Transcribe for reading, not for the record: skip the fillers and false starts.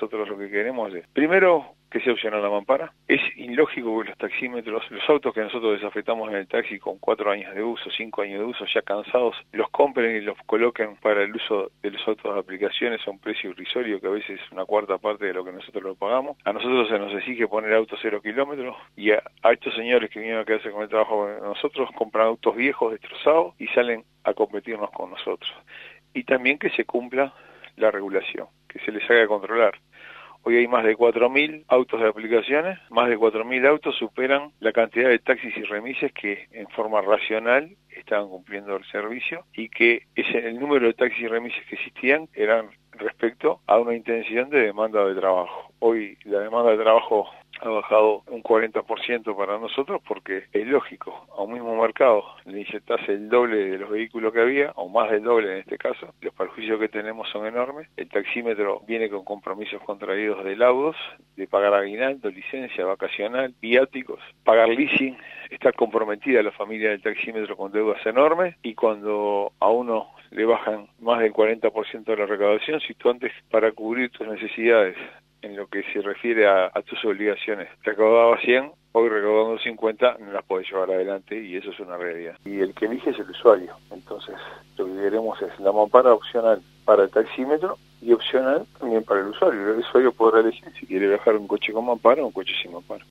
nosotros lo que queremos es, primero, que sea opcional la mampara. Es ilógico que los taxímetros, los autos que nosotros desafectamos en el taxi con 4 años de uso, 5 años de uso, ya cansados, los compren y los coloquen para el uso de los autos de aplicaciones a un precio irrisorio, que a veces es una cuarta parte de lo que nosotros lo pagamos. A nosotros se nos exige poner autos 0 kilómetros, y a estos señores que vinieron a quedarse con el trabajo de nosotros, compran autos viejos, destrozados, y salen a competirnos con nosotros. Y también que se cumpla la regulación, que se les haga controlar. Hoy hay más de 4.000 autos de aplicaciones, más de 4.000 autos superan la cantidad de taxis y remises que en forma racional estaban cumpliendo el servicio, y que el número de taxis y remises que existían eran respecto a una intención de demanda de trabajo. Hoy la demanda de trabajo ha bajado un 40% para nosotros, porque es lógico, a un mismo mercado le inyectás el doble de los vehículos que había, o más del doble en este caso, los perjuicios que tenemos son enormes. El taxímetro viene con compromisos contraídos de laudos, de pagar aguinaldo, licencia vacacional, viáticos, pagar leasing, está comprometida la familia del taxímetro con deudas enormes, y cuando a uno le bajan más del 40% de la recaudación, si tú antes, para cubrir tus necesidades en lo que se refiere a tus obligaciones, recaudaba 100, hoy recaudando 50 no las podés llevar adelante, y eso es una realidad. Y el que elige es el usuario. Entonces, lo que queremos es la mampara opcional para el taxímetro y opcional también para el usuario. El usuario podrá elegir si quiere viajar un coche con mampara o un coche sin mampara.